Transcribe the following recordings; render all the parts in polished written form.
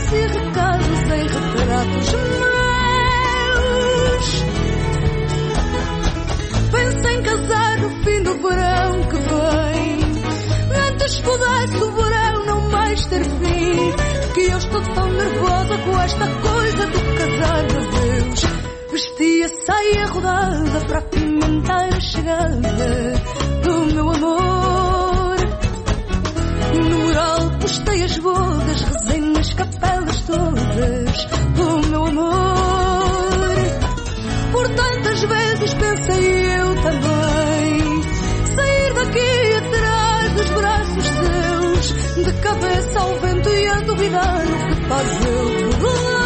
bilhetes e recados em retratos meus. Penso em casar no fim do verão que vem, antes pudesse o verão não mais ter fim. Que eu estou tão nervosa com esta coisa do casar de Deus. Vesti a saia rodada para apimentar a chegada do meu amor. No mural postei as bodas, rezei nas capelas todas do meu amor. Por tantas vezes pensei eu também sair daqui atrás dos braços seus, de cabeça ao vento e a duvidar o que faz eu tudo lá.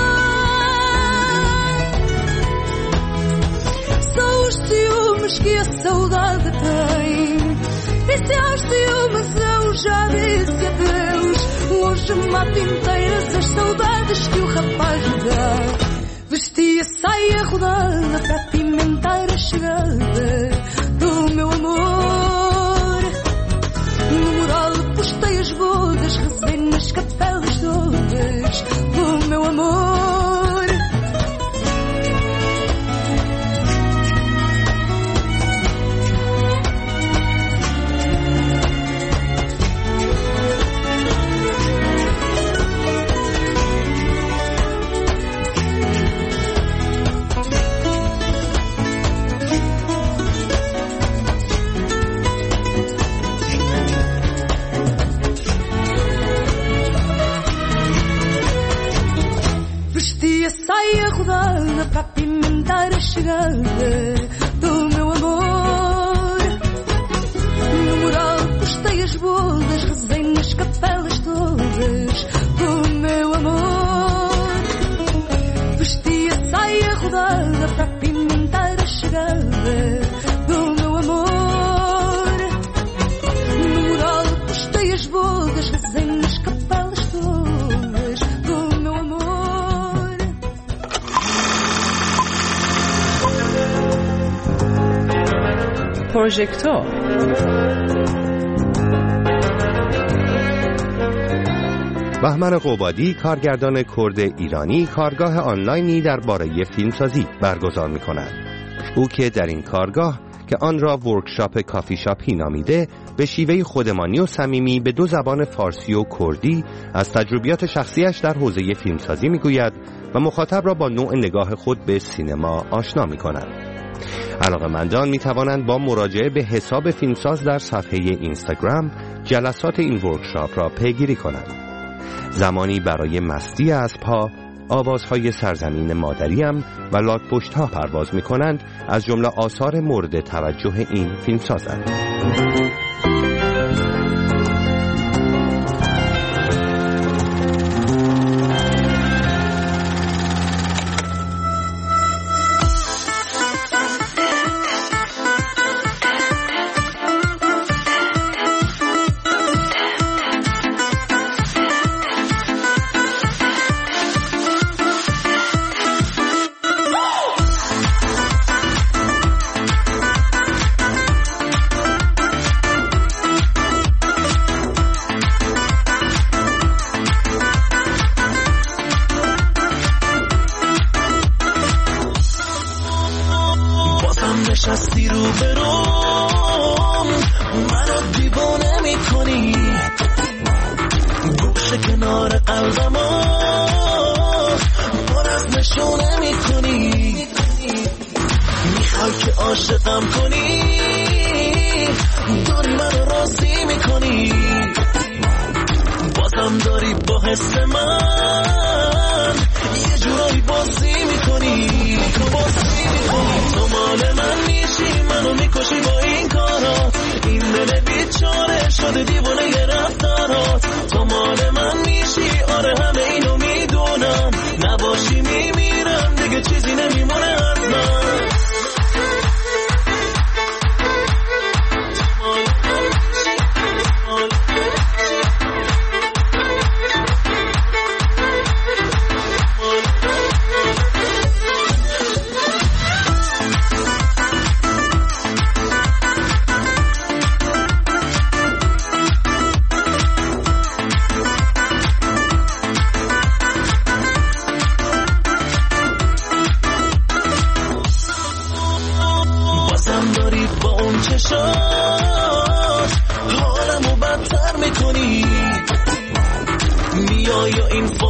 São os ciúmes que a saudade tem, e se aos ciúmes eu já disse adeus, hoje mato inteiras as saudades que o rapaz me dá. Vesti a saia rodada para apimentar a chegada do meu amor. No mural postei as bodas, rezei nas capelas todas do meu amor. Saia rodada para apimentar a chegada do meu amor. No mural postei as bodas, rezei nas capelas todas do meu amor. Vesti a saia rodada para apimentar a chegada do meu amor. No mural postei as bodas, rezei nas capelas todas do meu amor. پروژکتور بهمن قبادی، کارگردان کرد ایرانی، کارگاه آنلاینی درباره فیلمسازی برگزار می‌کند. او که در این کارگاه که آن را ورکشاپ کافی شاپی نامیده، به شیوه خودمانی و صمیمی به دو زبان فارسی و کردی از تجربیات شخصیش در حوزه فیلمسازی می‌گوید و مخاطب را با نوع نگاه خود به سینما آشنا می‌کند. علاقه‌مندان می‌توانند با مراجعه به حساب فیلمساز در صفحه اینستاگرام جلسات این ورکشاپ را پیگیری کنند. زمانی برای مستی اسب‌ها، آوازهای سرزمین مادریم و لاک‌پشت‌ها پرواز می‌کنند، از جمله آثار مورد توجه این فیلمسازند.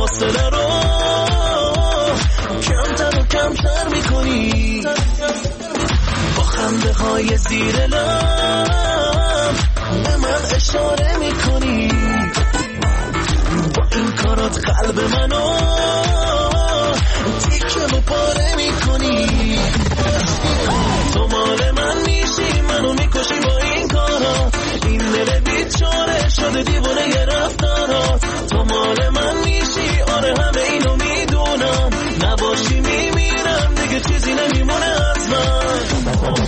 فاصله رو کمتر و کمتر میکنی، با خنده های زیر لب به من اشاره میکنی، با این کارات قلب منو تیکه و پاره میکنی. تو مال من میشی، منو میکشی با این کارا، این دل بیچاره شده دیوانه ی رفتارات. تو مال من میشی، آره همه اینو میدونم، نباشی میمیرم دیگه چیزی نمیمونه از من.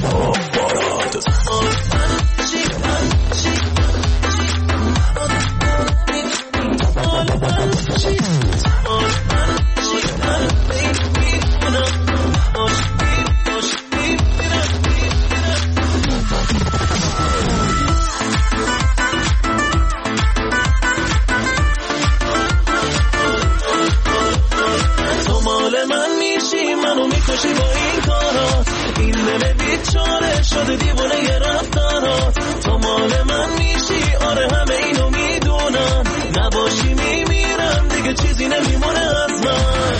میکشی با این کارا، این دل بیچاره شده دیوانه ی رفتارات. تو مال من میشی، آره همه اینو میدونم، نباشی میمیرم دیگه چیزی نمیمونه از من.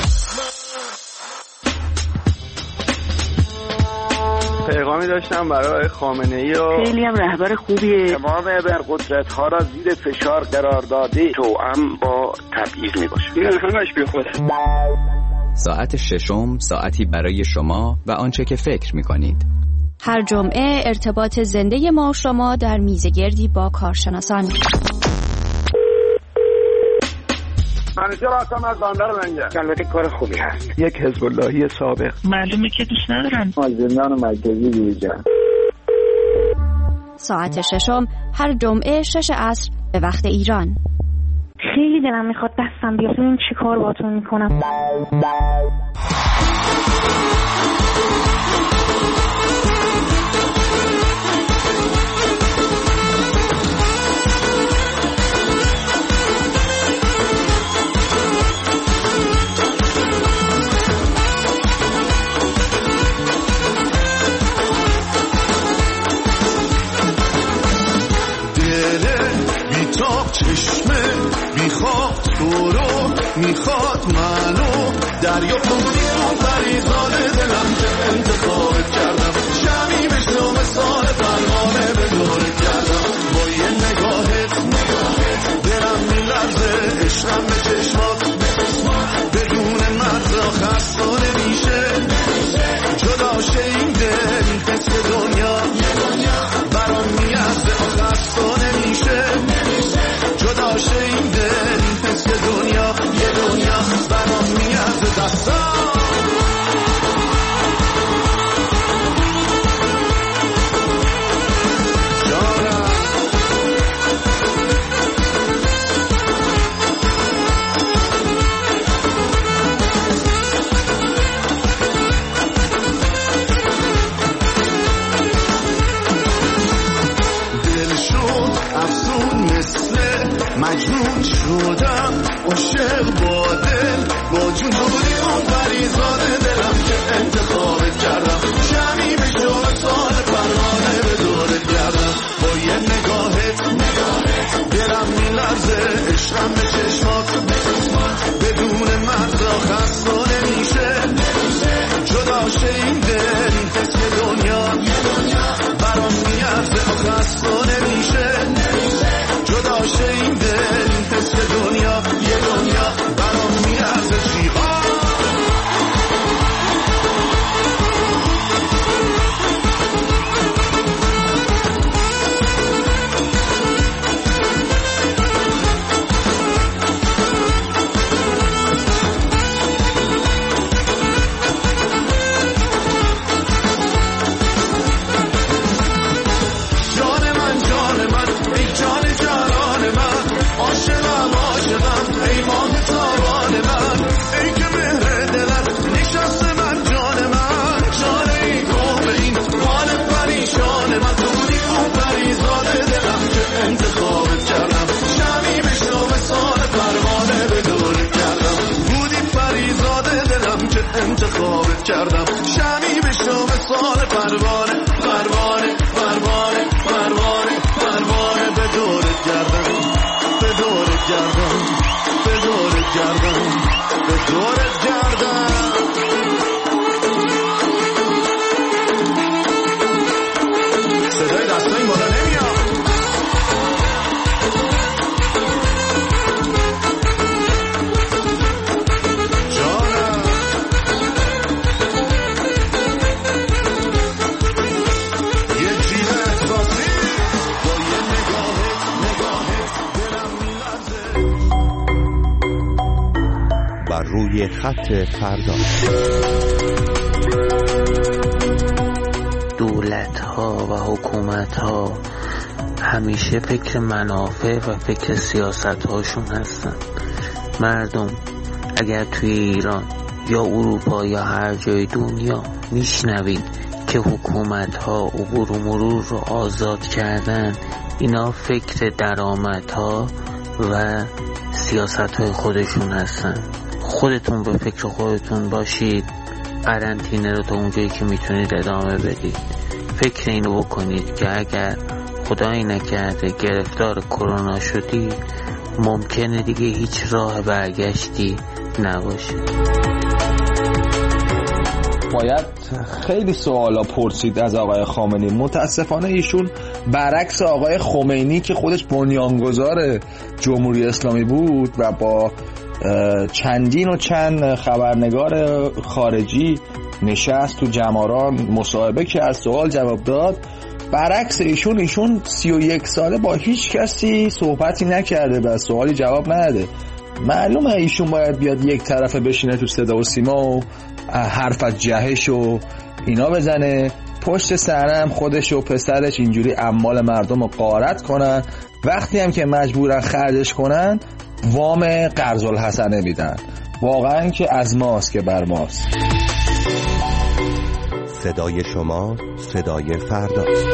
پیغامی داشتم برای خامنه‌ای و خیلی هم رهبر خوبیه. تمام ابرقدرت‌ها را زیر فشار قرار داده، توأم با تبعیض میباشه. این همش بیخوده. ساعت ششم، ساعتی برای شما و آنچه که فکر می‌کنید. هر جمعه ارتباط زنده ما و شما در میزگردی با کارشناسان. منیجر هستم از بندر منگه. البته کار خوبی هست. یک حزب اللهی سابق. معلومه که دوست ندارن. از زندان مرکزی بیرون. ساعت ششم هر جمعه 6 عصر به وقت ایران. خیلی دلم میخواد دستم بیاد، این چی کار باتون میکنم. چشمه میخواد تو رو، میخواد منو، دریا کنی فریزان دلم که انتخابت کردم، شمی بشنو مثال فرمانه به دورت کردم، با یه نگاهت دلم میلرزه، عشقم به چشمات بدون مرزا خستانه میشه، جدا شه این دل، این حس دنیا برام میازه خستانه میشه، جدا شه این دل، این حس دنیا، یه دنیا برام میازه دستم. مجنون شدم عاشق با دل، با جون دوری اون فریزان دلم که انتخابت کردم، شمی به شوق سال پروانه به دورت کردم، با یه نگاهت دلم میلرزه، عشقم به چشمات بدون مرزا خستانه میشه، جدا شه این دل، این حس دنیا برام میارزه خستانه میشه، جدا شه این دل، این حس دنیا، یه دنیا برام میارزه جیغا. انتخابت کردم، شمی به شام سال پروانه پروانه پروانه پروانه پروانه به دورت گردم، به دورت گردم، به دورت گردم. روی خط فردا. دولت‌ها و حکومت‌ها همیشه فکر منافع و فکر سیاست‌هاشون هستن. مردم اگر توی ایران یا اروپا یا هر جای دنیا میشنوید که حکومت‌ها عبور و مرور رو آزاد کردن، اینا فکر درآمدها و سیاست‌های خودشون هستن. خودتون به فکر خودتون باشید، قرنطینه رو تا اونجایی که میتونید ادامه بدید. فکر اینو بکنید که اگر خدایی نکرده گرفتار کرونا شدی، ممکنه دیگه هیچ راه برگشتی نباشه. باید خیلی سوالا پرسید از آقای خامنه‌ای. متاسفانه ایشون برعکس آقای خمینی که خودش بنیانگذار جمهوری اسلامی بود و با چند خبرنگار خارجی نشست تو جماران مصاحبه که از سوال جواب داد، برعکس ایشون 31 ساله با هیچ کسی صحبتی نکرده و سوالی جواب نداده. معلومه ایشون باید بیاد یک طرفه بشینه تو صدا و سیما و حرف از جهش و اینا بزنه، پشت سرم خودش و پسرش اینجوری اموال مردم رو غارت کنن، وقتی هم که مجبورن خرجش کنن وام قرض الحسنه میدن. واقعا که از ماست که بر ماست. صدای شما صدای فرداست.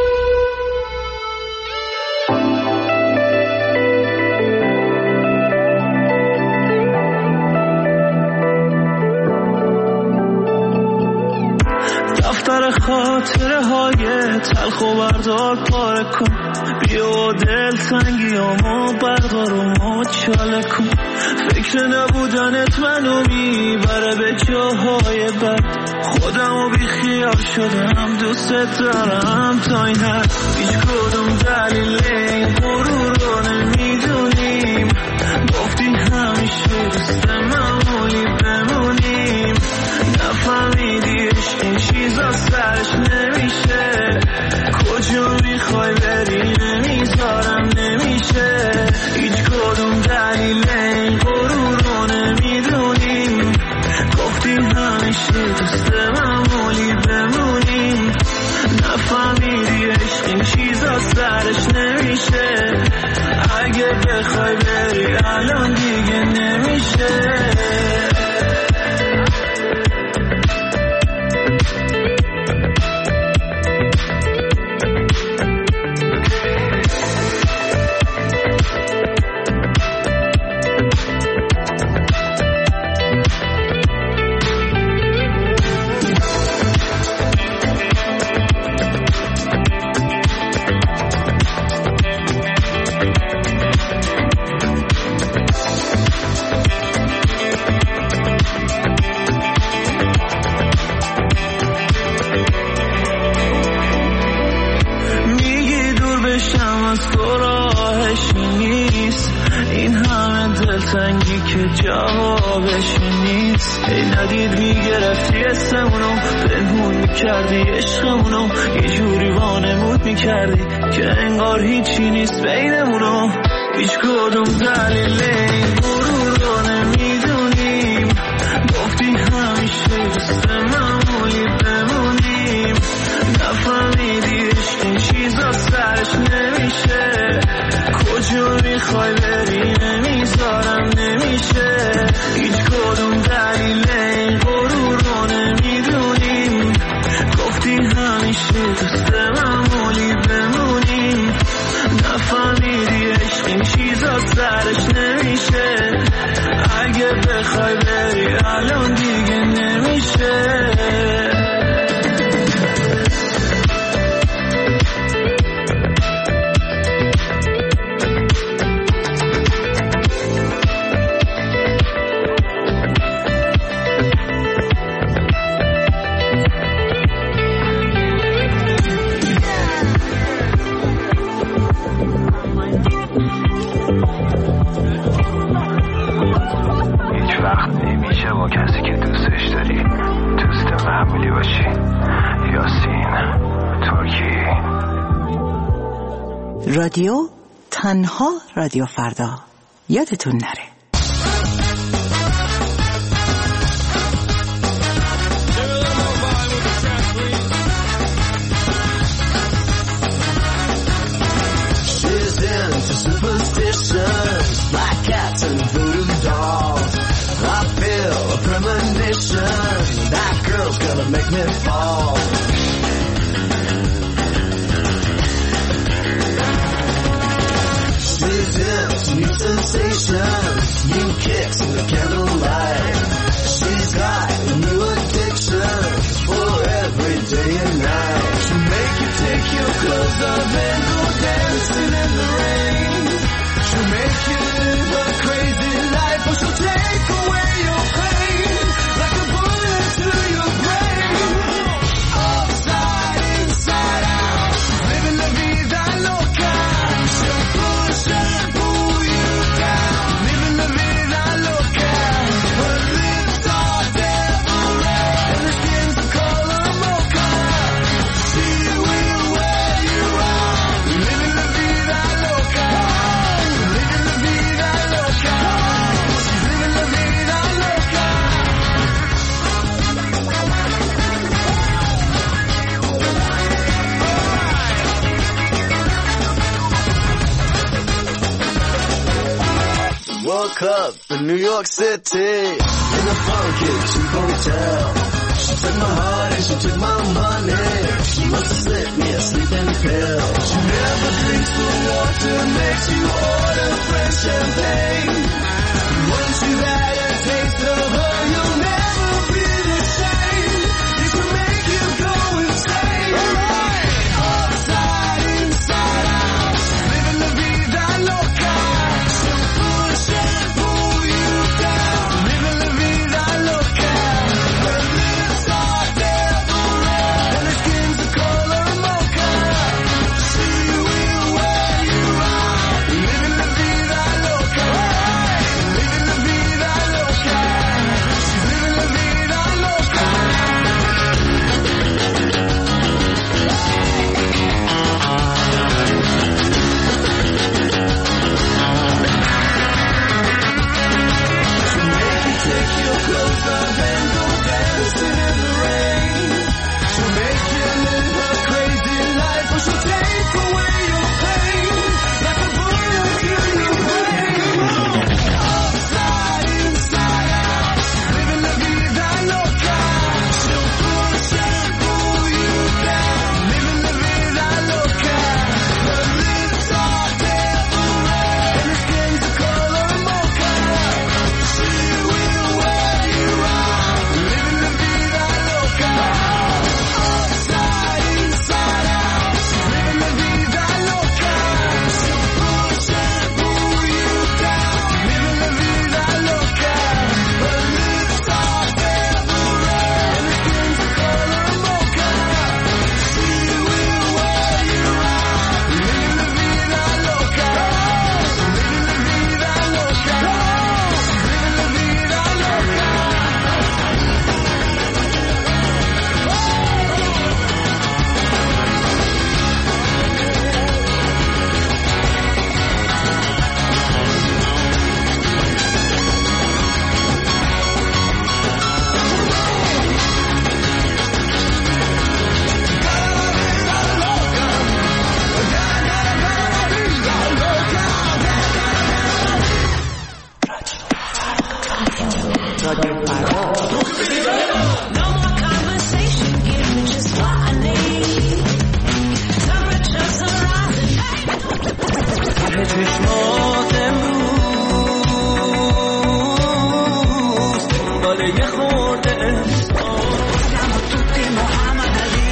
دفتر خاطره های تلخ و بردار پاره کن، بیا دل سنگیامو بردار و مچاله کن. فکر نبودنت منو میبره به جاهای بد، خودمو بی خیال شدم دوست دارم تا این حد. هیچ کدوم دلیل این غرور رو نمیدونیم، گفتی همیشه دوست معمولی بمونیم. نفهمیدی عشق این چیزا سرش نمیشه، کجا میخوای بری نمیذارم نمیشه. هیچ کدوم دلیل این غرور رو نمیدونیم، گفتی همیشه دوست معمولی بمونیم. نفهمیدی عشق این چیزا سرش نمیشه، اگه بخوای بری الان دیگه نمیشه. دلتنگی که جوابش نیست. ای ندید میگرفتی اسمونو، پنهون میکردی عشقمونو، یه جوری وانمود میکردی که انگار هیچی نیست بینمونو. هیچ کدوم دلیل این غرور رو نمیدونیم، گفتی همیشه دوست معمولی بمونیم. نفهمیدی عشق این چیزا سرش نمیشه، کجا میخوای بری نمیذارم نمیشه. هیچ کدوم دلیل این غرور رو نمیدونیم، گفتی همیشه دوست معمولی بمونیم. نفهمیدی عشق این چیزا سرش نمیشه، اگه بخوای بری الان دیگه نمیشه. کسی که دوستش داری دوست معمولی باشی. یاسین ترکی. رادیو تنها رادیو فردا، یادتون نره. make me fall. She's into new sensations, new kicks in the candlelight. She's got a new addiction for every day and night. She'll make you take your clothes off and go dancing in the rain. She'll make you live a crazy life, or she'll take away your pain like a bullet to your brain. Upside, inside out, living la vida loca. She'll push and pull you down, living la vida loca. Her lips are devil red and her skin's the color mocha. She will wear you out, living la vida loca. Living la vida loca. She's living la vida loca. Woke up in New York City in a funky cheap hotel. She took my heart and she took my money. She must have slipped me a sleeping pill. She never drinks the water, makes you order French champagne. Once you've had a taste of her, you'll never be the same. This will make you go insane. Upside, inside out, living la vida loca. She'll push and pull you down, living la vida loca. Her lips are devil red and her skin's the color mocha. She will wear you out, living la vida loca. Living la vida loca. She's living la vida loca. She'll make you take your clothes off and go dancing in the rain. She'll make you live a crazy life, or she'll take away your pain like a bullet to your brain. Upside, inside out, living la vida loca. She'll push and pull you down, living la vida loca. Her lips are devil red and her skin's the color mocha. She will wear you out, living la vida loca. Upside, inside out, living la vida loca. She'll push and pull you down, living la vida loca. Her lips are devil red and her skin's the color mocha. She will wear you out, living la vida loca. Living la vida loca. Living la vida loca. No more conversation, give me just what I need. Temperatures are rising. چشمات امروز دنبال یه خورده Siamo tutti Muhammad Ali.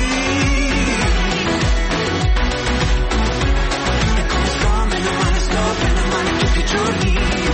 E come sto, meno male tutti i giorni.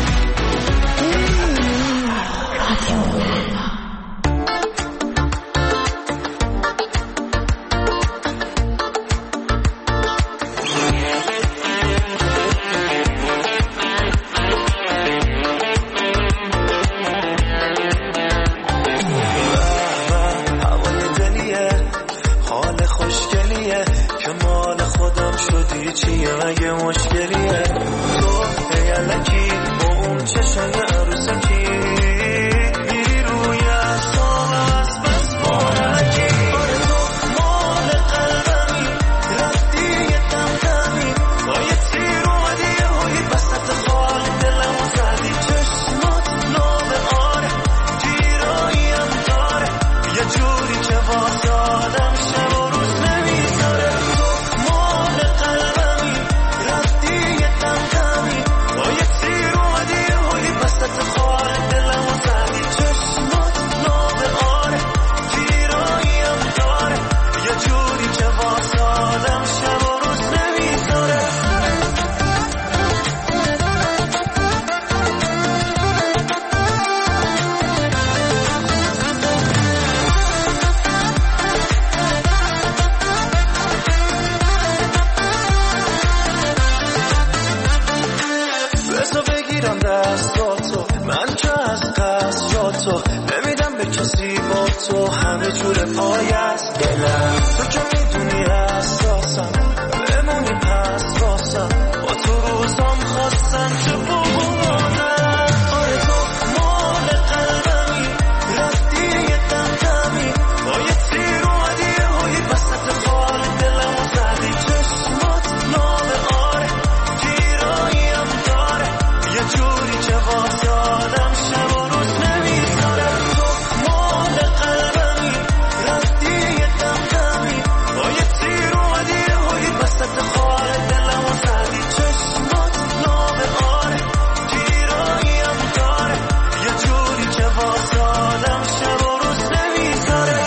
هوای دلیه حال خوشگلیه که مال خودم شدی چیه مگه مشکلیه تو یلکی با اون چشم عروسکی میری روی اصلا از بس بارکی آره تو مال قلبمی رفتی یه دمدمی با یه تیر اومدی یه هایی بسط خال دلم و زدی چشمات نامه آره گیراییم داره یه جوری که باز تو همه جور پای از دلم، تو که میدونی احساسم بمونی پس واسم، با تو روزام خواستم چه بمونم. آره تو مال قلبمی، رفتی یه دمدمی، با یه تیر اومدی هایی وسط خال دلم و زدی. چشمات نام آره گیراییم داره، یه جوری که واسه آدم شب و روز نمیذاره. تو مال قلبمی، رفتی یه دمدمی، با یه تیر اومدی هایی وسط خال دلم و زدی. چشمات نام آره گیراییم داره، یه جوری که واسه آدم شب و روز نمیذاره.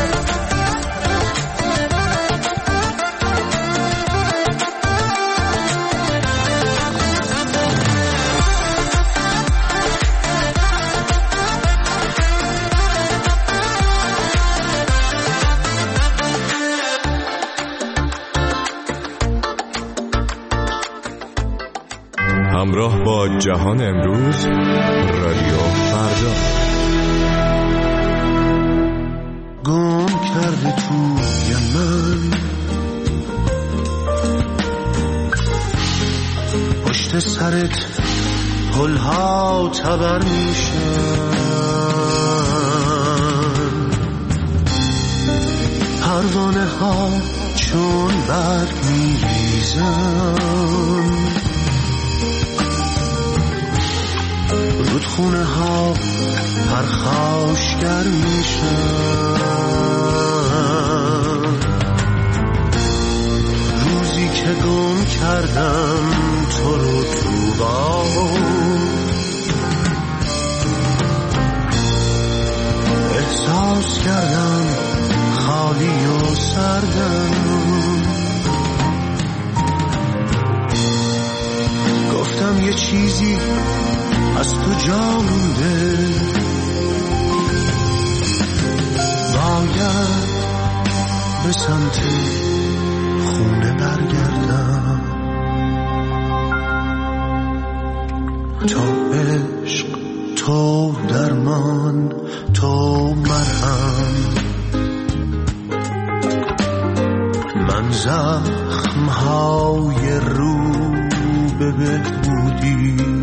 همراه با جهان امروز، رادیو فردا. گم کرده توی من پشت سرت پلها تبر میشن، پروانه ها چون برگ میریزن، رودخونه ها پرخاشگر میشن. روزی که گم کردم تو رو تو باد، احساس کردم خالی و سردم، گفتم یه چیزی از تو جا مونده، باید به سمت خونه برگردم. تو عشق، تو درمان، تو مرهم، من زخمهای رو به بهبودی.